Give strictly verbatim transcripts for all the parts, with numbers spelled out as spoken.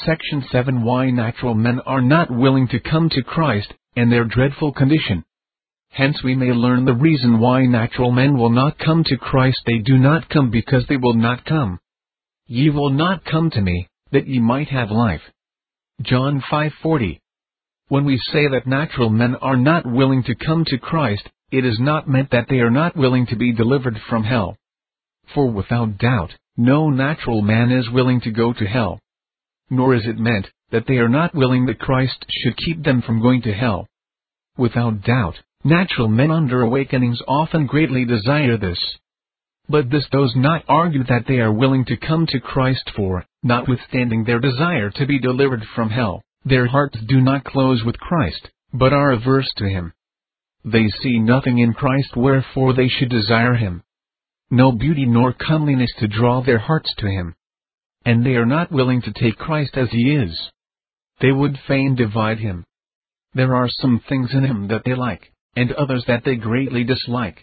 Section seven. Why natural men are not willing to come to Christ, and their dreadful condition. Hence we may learn the reason why natural men will not come to Christ. They do not come because they will not come. Ye will not come to me, that ye might have life. John five forty. When we say that natural men are not willing to come to Christ, it is not meant that they are not willing to be delivered from hell. For without doubt, no natural man is willing to go to hell. Nor is it meant that they are not willing that Christ should keep them from going to hell. Without doubt, natural men under awakenings often greatly desire this. But this does not argue that they are willing to come to Christ, for, notwithstanding their desire to be delivered from hell, their hearts do not close with Christ, but are averse to him. They see nothing in Christ wherefore they should desire him. No beauty nor comeliness to draw their hearts to him. And they are not willing to take Christ as he is. They would fain divide him. There are some things in him that they like, and others that they greatly dislike.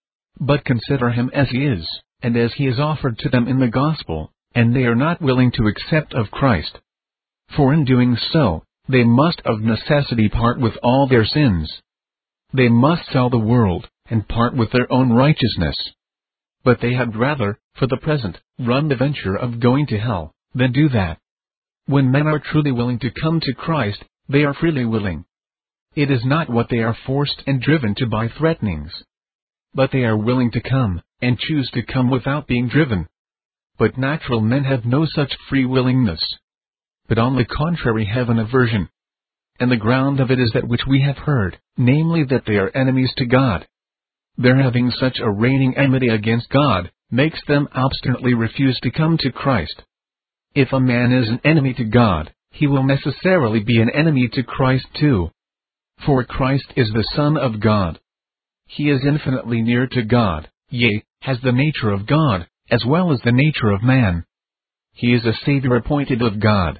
But consider him as he is, and as he is offered to them in the gospel, and they are not willing to accept of Christ. For in doing so, they must of necessity part with all their sins. They must sell the world, and part with their own righteousness. But they had rather, for the present, run the venture of going to hell, than do that. When men are truly willing to come to Christ, they are freely willing. It is not what they are forced and driven to by threatenings. But they are willing to come, and choose to come without being driven. But natural men have no such free willingness. But on the contrary have an aversion. And the ground of it is that which we have heard, namely that they are enemies to God. Their having such a reigning enmity against God, makes them obstinately refuse to come to Christ. If a man is an enemy to God, he will necessarily be an enemy to Christ too. For Christ is the Son of God. He is infinitely near to God, yea, has the nature of God, as well as the nature of man. He is a Savior appointed of God.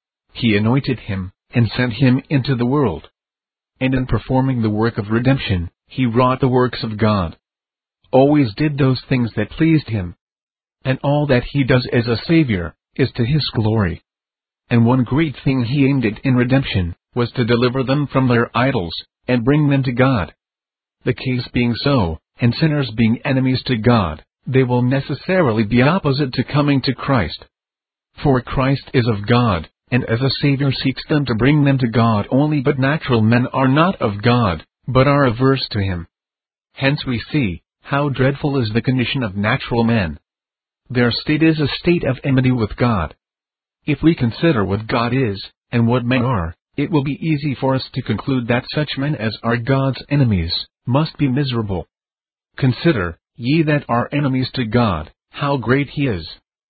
He anointed him, and sent him into the world. And in performing the work of redemption, he wrought the works of God. Always did those things that pleased him. And all that he does as a Savior, is to his glory. And one great thing he aimed at in redemption, was to deliver them from their idols, and bring them to God. The case being so, and sinners being enemies to God, they will necessarily be opposite to coming to Christ. For Christ is of God, and as a Savior seeks them to bring them to God only. But natural men are not of God, but are averse to him. Hence we see, how dreadful is the condition of natural men. Their state is a state of enmity with God. If we consider what God is, and what men are, it will be easy for us to conclude that such men as are God's enemies, must be miserable. Consider, ye that are enemies to God, how great he is.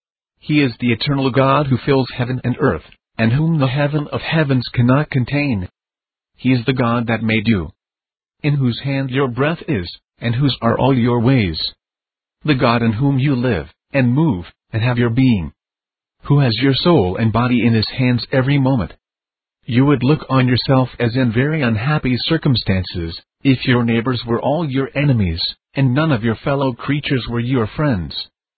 He is the eternal God who fills heaven and earth, and whom the heaven of heavens cannot contain. He is the God that made you, in whose hand your breath is, and whose are all your ways. The God in whom you live, and move, and have your being. Who has your soul and body in his hands every moment. You would look on yourself as in very unhappy circumstances, if your neighbors were all your enemies, and none of your fellow creatures were your friends.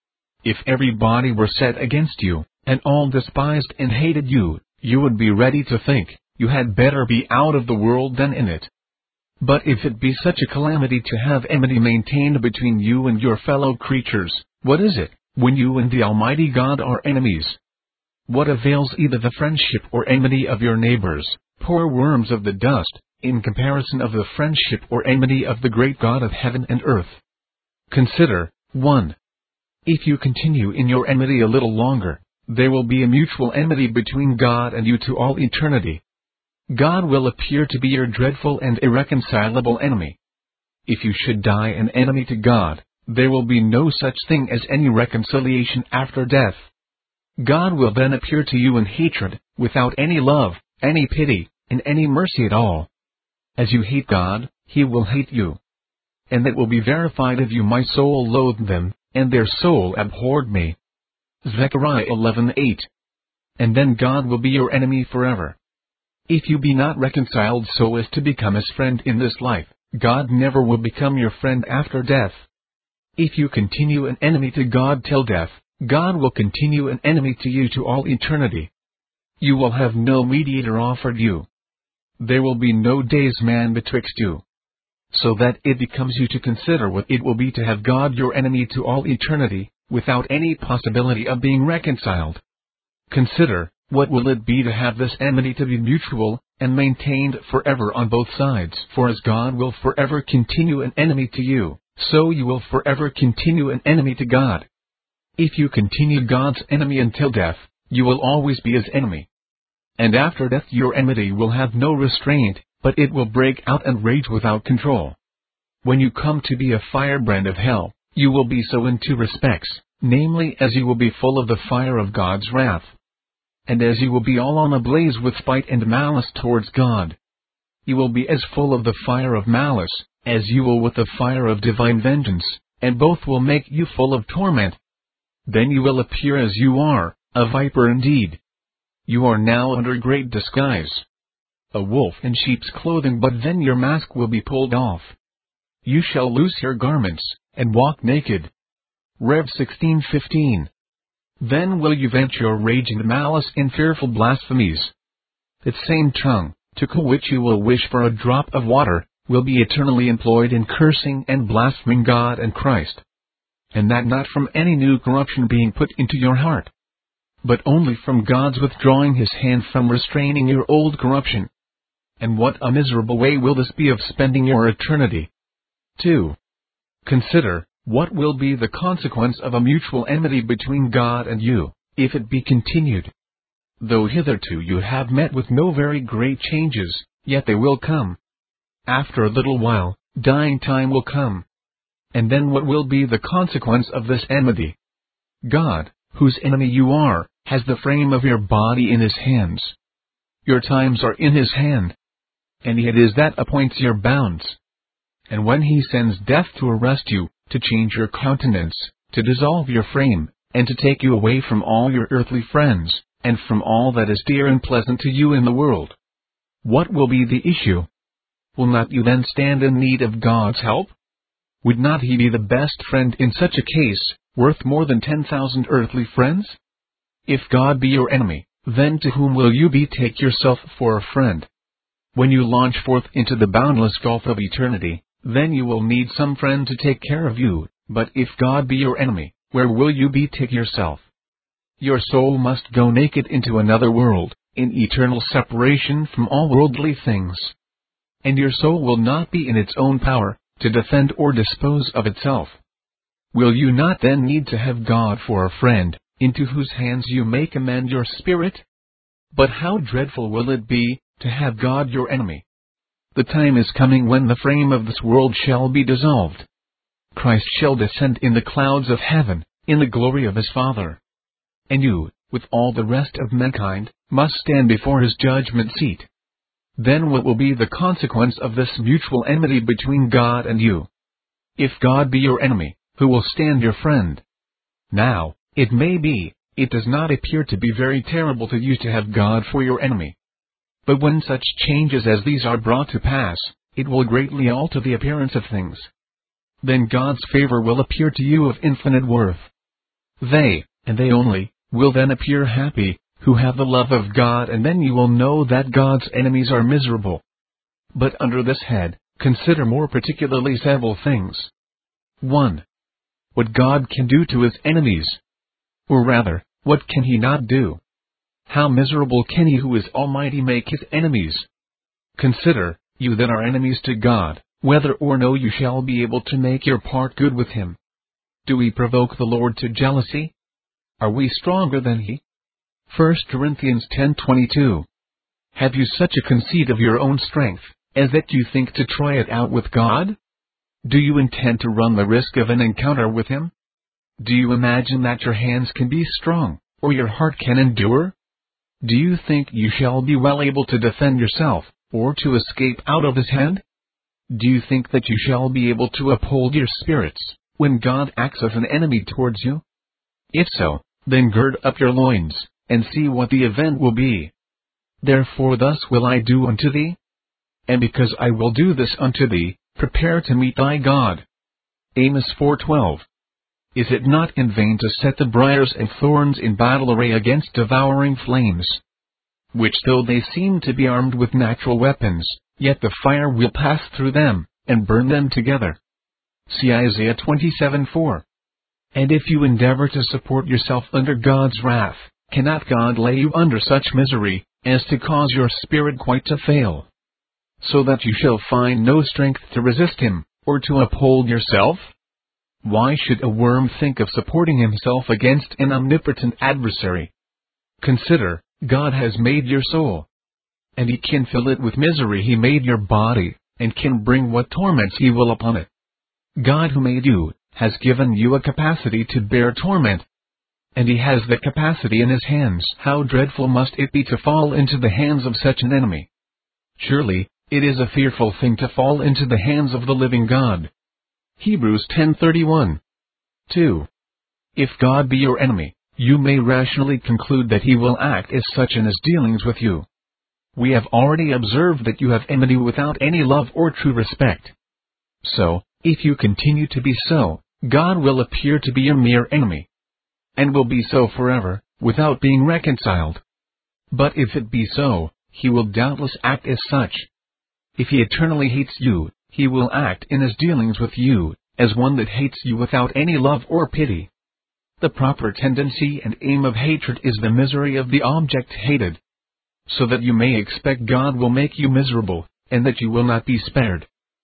If everybody were set against you, and all despised and hated you, you would be ready to think, you had better be out of the world than in it. But if it be such a calamity to have enmity maintained between you and your fellow creatures, what is it, when you and the Almighty God are enemies? What avails either the friendship or enmity of your neighbors, poor worms of the dust, in comparison of the friendship or enmity of the great God of heaven and earth? Consider, one. If you continue in your enmity a little longer, there will be a mutual enmity between God and you to all eternity. God will appear to be your dreadful and irreconcilable enemy. If you should die an enemy to God, there will be no such thing as any reconciliation after death. God will then appear to you in hatred, without any love, any pity, and any mercy at all. As you hate God, he will hate you. And that will be verified of you. My soul loathed them, and their soul abhorred me. Zechariah eleven eight. And then God will be your enemy forever. If you be not reconciled so as to become his friend in this life, God never will become your friend after death. If you continue an enemy to God till death, God will continue an enemy to you to all eternity. You will have no mediator offered you. There will be no daysman betwixt you. So that it becomes you to consider what it will be to have God your enemy to all eternity, without any possibility of being reconciled. Consider, what will it be to have this enmity to be mutual, and maintained forever on both sides? For as God will forever continue an enemy to you, so you will forever continue an enemy to God. If you continue God's enemy until death, you will always be his enemy. And after death your enmity will have no restraint, but it will break out and rage without control. When you come to be a firebrand of hell, you will be so in two respects, namely as you will be full of the fire of God's wrath, and as you will be all on a blaze with spite and malice towards God. You will be as full of the fire of malice, as you will with the fire of divine vengeance, and both will make you full of torment. Then you will appear as you are, a viper indeed. You are now under great disguise, a wolf in sheep's clothing, but then your mask will be pulled off. You shall loose your garments, and walk naked. Rev sixteen fifteen. Then will you vent your raging malice in fearful blasphemies. That same tongue, to which you will wish for a drop of water, will be eternally employed in cursing and blaspheming God and Christ. And that not from any new corruption being put into your heart, but only from God's withdrawing his hand from restraining your old corruption. And what a miserable way will this be of spending your eternity. two. Consider, what will be the consequence of a mutual enmity between God and you, if it be continued. Though hitherto you have met with no very great changes, yet they will come. After a little while, dying time will come. And then what will be the consequence of this enmity? God, whose enemy you are, has the frame of your body in his hands. Your times are in his hand, and it is that appoints your bounds. And when he sends death to arrest you, to change your countenance, to dissolve your frame, and to take you away from all your earthly friends, and from all that is dear and pleasant to you in the world, what will be the issue? Will not you then stand in need of God's help? Would not he be the best friend in such a case, worth more than ten thousand earthly friends? If God be your enemy, then to whom will you betake yourself for a friend? When you launch forth into the boundless gulf of eternity, then you will need some friend to take care of you, but if God be your enemy, where will you betake yourself? Your soul must go naked into another world, in eternal separation from all worldly things. And your soul will not be in its own power, to defend or dispose of itself. Will you not then need to have God for a friend, into whose hands you may commend your spirit? But how dreadful will it be, to have God your enemy! The time is coming when the frame of this world shall be dissolved. Christ shall descend in the clouds of heaven, in the glory of his Father. And you, with all the rest of mankind, must stand before his judgment seat. Then what will be the consequence of this mutual enmity between God and you? If God be your enemy, who will stand your friend? Now, it may be, it does not appear to be very terrible to you to have God for your enemy. But when such changes as these are brought to pass, it will greatly alter the appearance of things. Then God's favor will appear to you of infinite worth. They, and they only, will then appear happy, who have the love of God, and then you will know that God's enemies are miserable. But under this head, consider more particularly several things. one. What God can do to his enemies. Or rather, what can he not do? How miserable can he who is almighty make his enemies? Consider, you that are enemies to God, whether or no you shall be able to make your part good with him. Do we provoke the Lord to jealousy? Are we stronger than he? First Corinthians ten twenty-two. Have you such a conceit of your own strength, as that you think to try it out with God? Do you intend to run the risk of an encounter with him? Do you imagine that your hands can be strong, or your heart can endure? Do you think you shall be well able to defend yourself, or to escape out of his hand? Do you think that you shall be able to uphold your spirits, when God acts as an enemy towards you? If so, then gird up your loins, and see what the event will be. Therefore thus will I do unto thee. And because I will do this unto thee, prepare to meet thy God. Amos four twelve. Is it not in vain to set the briars and thorns in battle array against devouring flames? which though they seem to be armed with natural weapons, yet the fire will pass through them, and burn them together. See Isaiah twenty-seven four. And if you endeavor to support yourself under God's wrath, cannot God lay you under such misery, as to cause your spirit quite to fail? So that you shall find no strength to resist him, or to uphold yourself? Why should a worm think of supporting himself against an omnipotent adversary? Consider, God has made your soul, and he can fill it with misery. He made your body, and can bring what torments he will upon it. God who made you, has given you a capacity to bear torment, and he has the capacity in his hands. How dreadful must it be to fall into the hands of such an enemy? Surely, it is a fearful thing to fall into the hands of the living God. Hebrews ten thirty-one. two. If God be your enemy, you may rationally conclude that he will act as such in his dealings with you. We have already observed that you have enmity without any love or true respect. So, if you continue to be so, God will appear to be your mere enemy, and will be so forever, without being reconciled. But if it be so, he will doubtless act as such. If he eternally hates you, he will act in his dealings with you, as one that hates you without any love or pity. The proper tendency and aim of hatred is the misery of the object hated, so that you may expect God will make you miserable, and that you will not be spared.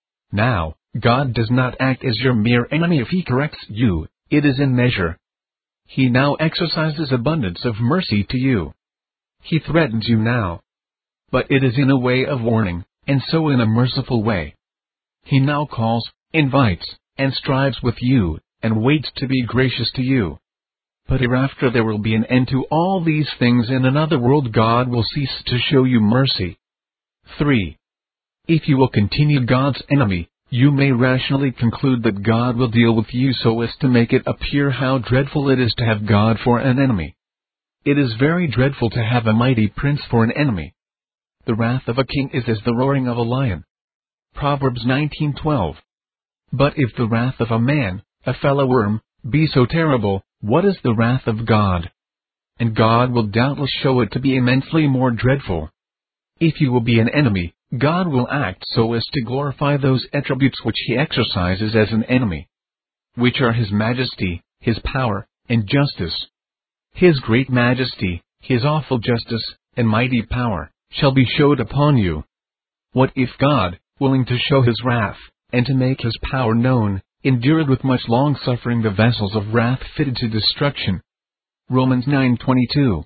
Now, God does not act as your mere enemy if he corrects you, it is in measure. He now exercises abundance of mercy to you. He threatens you now, but it is in a way of warning, and so in a merciful way. He now calls, invites, and strives with you, and waits to be gracious to you. But hereafter there will be an end to all these things. In another world God will cease to show you mercy. three. If you will continue God's enemy, you may rationally conclude that God will deal with you so as to make it appear how dreadful it is to have God for an enemy. It is very dreadful to have a mighty prince for an enemy. The wrath of a king is as the roaring of a lion. Proverbs nineteen twelve. But if the wrath of a man, a fellow worm, be so terrible, what is the wrath of God? And God will doubtless show it to be immensely more dreadful. If you will be an enemy, God will act so as to glorify those attributes which he exercises as an enemy, which are his majesty, his power, and justice. His great majesty, his awful justice, and mighty power, shall be showed upon you. What if God, willing to show his wrath, and to make his power known, endured with much long-suffering the vessels of wrath fitted to destruction? Romans nine twenty-two.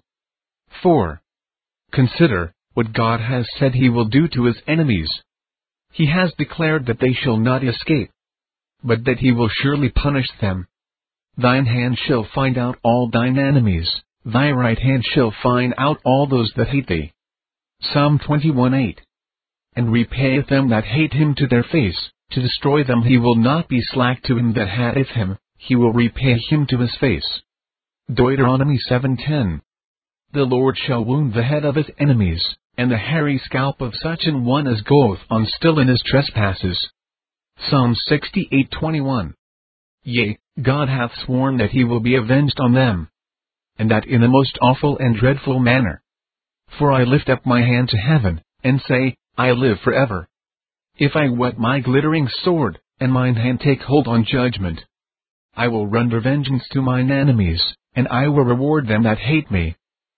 four. Consider what God has said he will do to his enemies. He has declared that they shall not escape, but that he will surely punish them. Thine hand shall find out all thine enemies, thy right hand shall find out all those that hate thee. Psalm twenty-one eight. And repayeth them that hate him to their face, to destroy them. He will not be slack to him that hateth him, he will repay him to his face. Deuteronomy seven ten. The Lord shall wound the head of his enemies, and the hairy scalp of such an one as goeth on still in his trespasses. Psalm sixty-eight twenty-one. Yea, God hath sworn that he will be avenged on them, and that in a most awful and dreadful manner. For I lift up my hand to heaven, and say, I live forever. If I whet my glittering sword, and mine hand take hold on judgment, I will render vengeance to mine enemies, and I will reward them that hate me.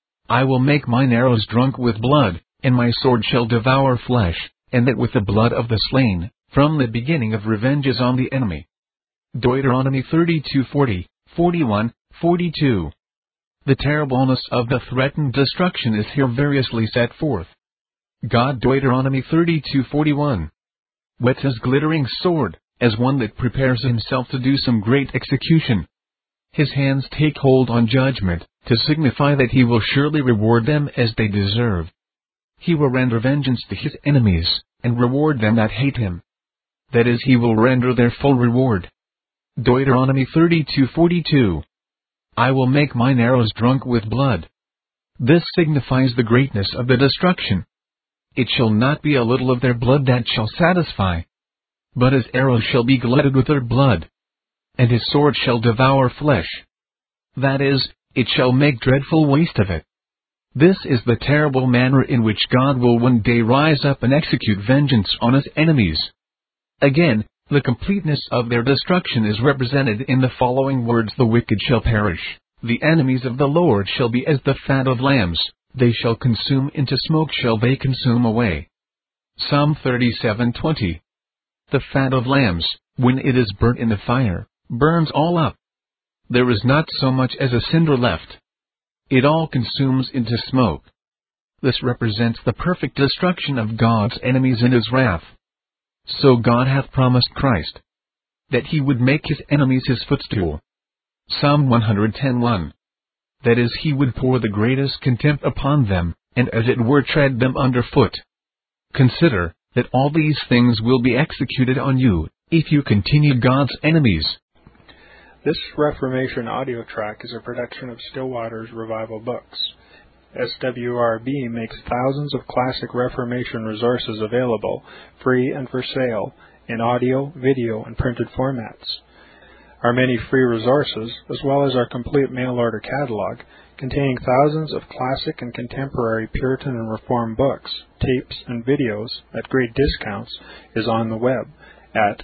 I will make mine arrows drunk with blood, and my sword shall devour flesh, and that with the blood of the slain, from the beginning of revenge is on the enemy. Deuteronomy thirty-two forty, forty-one, forty-two. The terribleness of the threatened destruction is here variously set forth. God, Deuteronomy thirty-two forty-one. Whets his glittering sword, as one that prepares himself to do some great execution. His hands take hold on judgment, to signify that he will surely reward them as they deserve. He will render vengeance to his enemies, and reward them that hate him. That is, he will render their full reward. Deuteronomy thirty-two forty-two. I will make mine arrows drunk with blood. This signifies the greatness of the destruction. It shall not be a little of their blood that shall satisfy, but his arrows shall be glutted with their blood, and his sword shall devour flesh. That is, it shall make dreadful waste of it. This is the terrible manner in which God will one day rise up and execute vengeance on his enemies. Again, the completeness of their destruction is represented in the following words: the wicked shall perish, the enemies of the Lord shall be as the fat of lambs, they shall consume, into smoke shall they consume away. Psalm thirty-seven twenty. The fat of lambs, when it is burnt in the fire, burns all up. There is not so much as a cinder left. It all consumes into smoke. This represents the perfect destruction of God's enemies in his wrath. So God hath promised Christ, that he would make his enemies his footstool. Psalm one ten one. That is, he would pour the greatest contempt upon them, and as it were tread them under foot. Consider that all these things will be executed on you, if you continue God's enemies. This Reformation audio track is a production of Still Waters Revival Books. S W R B makes thousands of classic Reformation resources available, free and for sale, in audio, video, and printed formats. Our many free resources, as well as our complete mail-order catalog, containing thousands of classic and contemporary Puritan and Reformed books, tapes, and videos at great discounts, is on the web at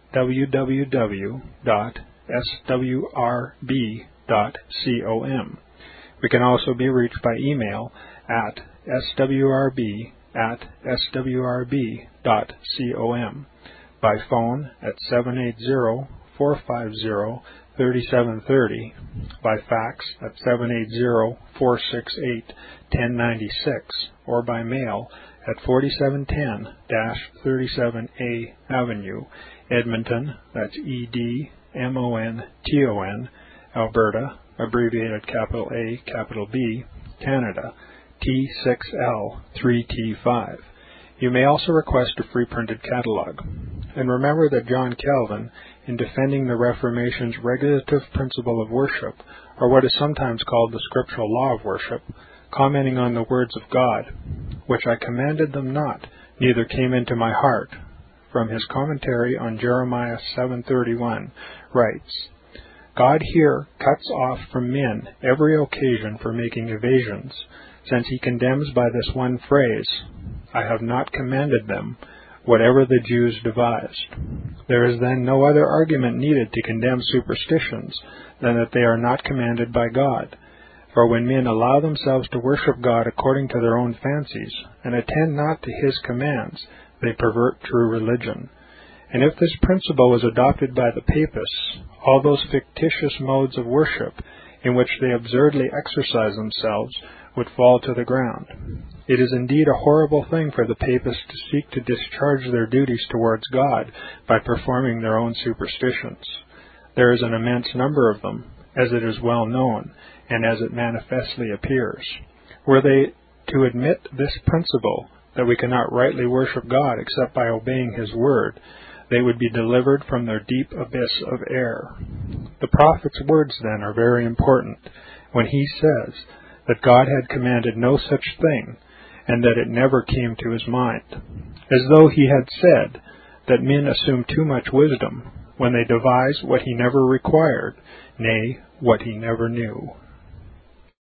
w w w dot s w r b dot com. We can also be reached by email at s w r b at s w r b dot com, by phone at seven eight zero, four five zero, three seven three zero, by fax at seven eight zero, four six eight, one zero nine six, or by mail at forty-seven ten thirty-seven A Avenue, Edmonton, that's E D M O N T O N, Alberta, abbreviated capital A, capital B, Canada, T six L three T five. You may also request a free printed catalog. And remember that John Calvin, in defending the Reformation's regulative principle of worship, or what is sometimes called the scriptural law of worship, commenting on the words of God, which I commanded them not, neither came into my heart, from his commentary on Jeremiah seven thirty-one, writes, God here cuts off from men every occasion for making evasions, since he condemns by this one phrase, I have not commanded them, whatever the Jews devised. There is then no other argument needed to condemn superstitions than that they are not commanded by God. For when men allow themselves to worship God according to their own fancies, and attend not to his commands, they pervert true religion. And if this principle was adopted by the papists, all those fictitious modes of worship in which they absurdly exercise themselves would fall to the ground. It is indeed a horrible thing for the papists to seek to discharge their duties towards God by performing their own superstitions. There is an immense number of them, as it is well known, and as it manifestly appears. Were they to admit this principle, that we cannot rightly worship God except by obeying his word, they would be delivered from their deep abyss of error. The prophet's words, then, are very important, when he says that God had commanded no such thing, and that it never came to his mind, as though he had said that men assume too much wisdom when they devise what he never required, nay, what he never knew.